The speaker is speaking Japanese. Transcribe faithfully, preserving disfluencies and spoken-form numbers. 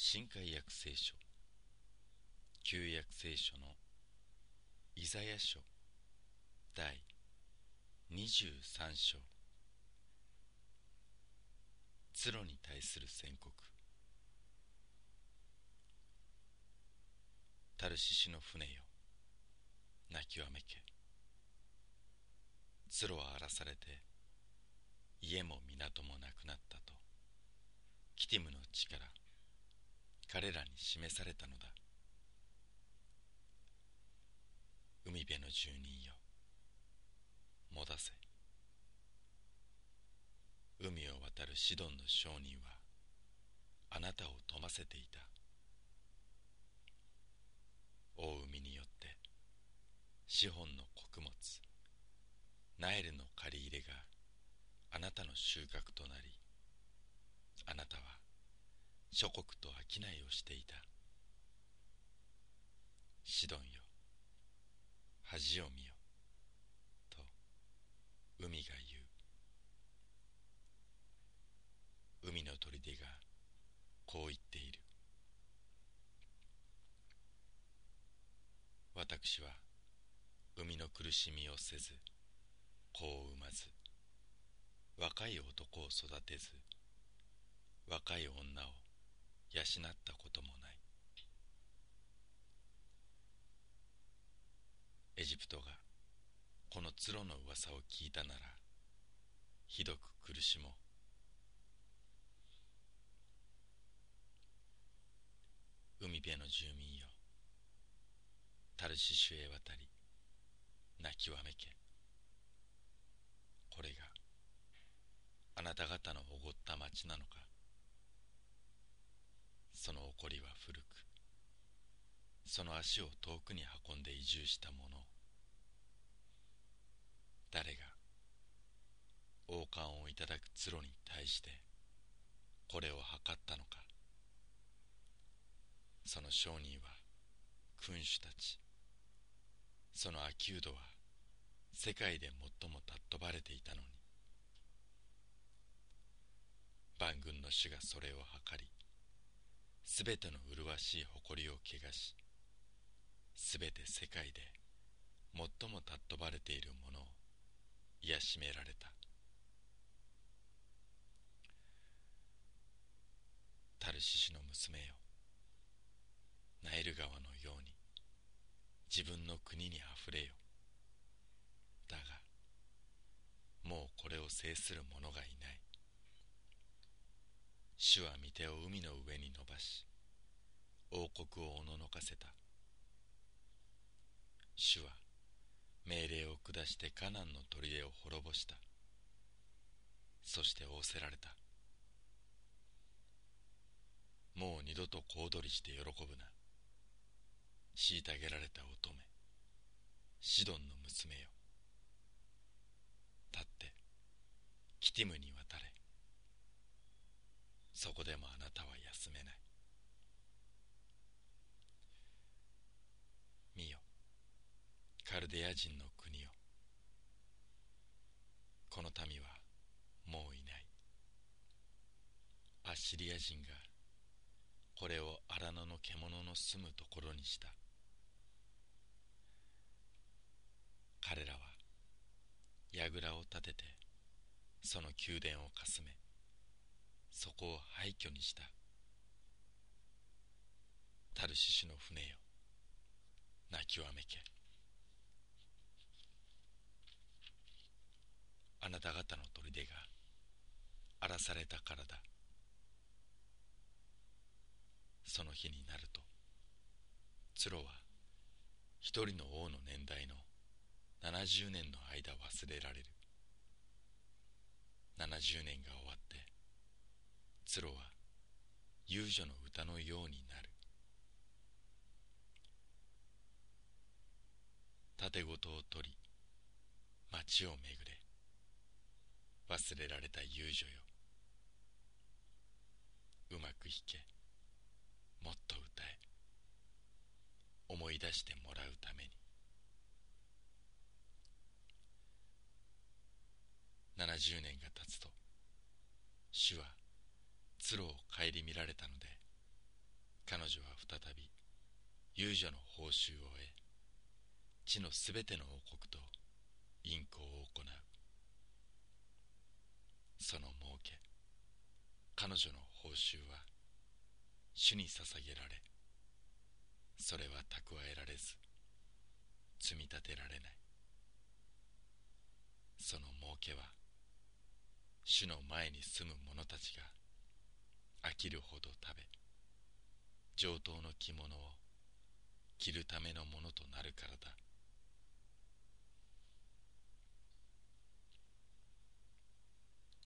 新海訳聖書旧約聖書のイザヤ書第にじゅうさん章、ツロに対する宣告。タルシシの船よ、泣きわめけ。ツロは荒らされて家も港もなくなったとキティムの地から彼らに示されたのだ。海辺の住人よ、もだせ。海を渡るシドンの商人はあなたを富ませていた。大海によってシホンの穀物ナイルの借り入れがあなたの収穫となり、あなたは諸国と商いをしていた。シドンよ、恥を見よと海が言う。海の砦がこう言っている。私は海の苦しみをせず子を産まず、若い男を育てず若い女を養ったこともない。エジプトがこのツロの噂を聞いたならひどく苦しもう。海辺の住民よ、タルシシュへ渡り泣きわめけ。これがあなた方のおごった町なのか。その起こりは古く、その足を遠くに運んで移住した者。誰が王冠をいただくツロに対してこれを測ったのか。その商人は君主たち、そのアキュードは世界で最も尊ばれていたのに。万軍の主がそれを測り、すべての麗しい誇りを汚し、すべて世界で最も尊ばれているものを癒しめられた。タルシシの娘よ、ナイル川のように自分の国にあふれよ。だがもうこれを制する者がいない。主は御手を海の上に伸ばし王国をおののかせた。主は命令を下してカナンの砦を滅ぼした。そして仰せられた。もう二度と小躍りして喜ぶな。虐げられた乙女シドンの娘よ、立ってキティムに渡れ。そこでもあなたは休めない。見よ、カルデア人の国よ、この民はもういない。アッシリア人がこれを荒野の獣の住むところにした。彼らは櫓を立ててその宮殿をかすめ、そこを廃墟にした。タルシシュの船よ、泣きわめけ。あなた方の砦が荒らされたからだ。その日になるとツロは一人の王の年代の七十年の間忘れられる。七十年が終わってツロは遊女の歌のようになる。盾ごとを取り町を巡れ。忘れられた遊女よ、うまく弾け、もっと歌え。思い出してもらうために。七十年が経つと主はツロを顧みられたので彼女は再び遊女の報酬を得、地のすべての王国と淫行を行う。その儲け、彼女の報酬は主に捧げられ、それは蓄えられず積み立てられない。その儲けは主の前に住む者たちが飽きるほど食べ、上等の着物を着るためのものとなるからだ。